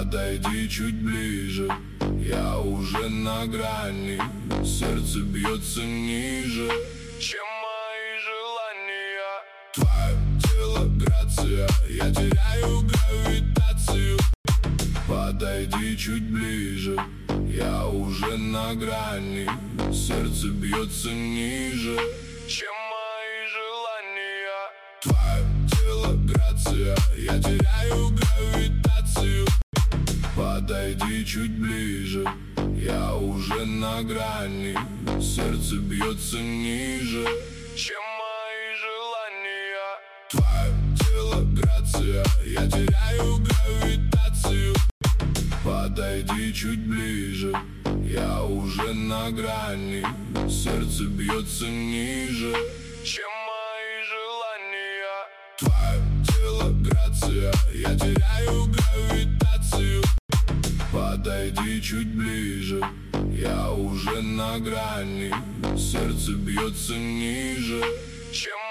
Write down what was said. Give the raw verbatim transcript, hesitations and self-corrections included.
Подойди чуть ближе, я уже на грани. Сердце бьется ниже, чем мои желания. Твое тело грация, я теряю гравитацию. Подойди чуть ближе, я уже на грани. Сердце бьется ниже, чем мои желания. Твое тело грация, я теряю гравитацию. Подойди чуть ближе, я уже на грани. Сердце бьется ниже, чем мои желания. Твое тело грация, я теряю гравитацию. Подойди чуть ближе, я уже на грани. Сердце бьется ниже, чем мои желания. Твое тело грация, я теряю гравитацию. Подойди чуть ближе, я уже на грани. Сердце бьется ниже, чем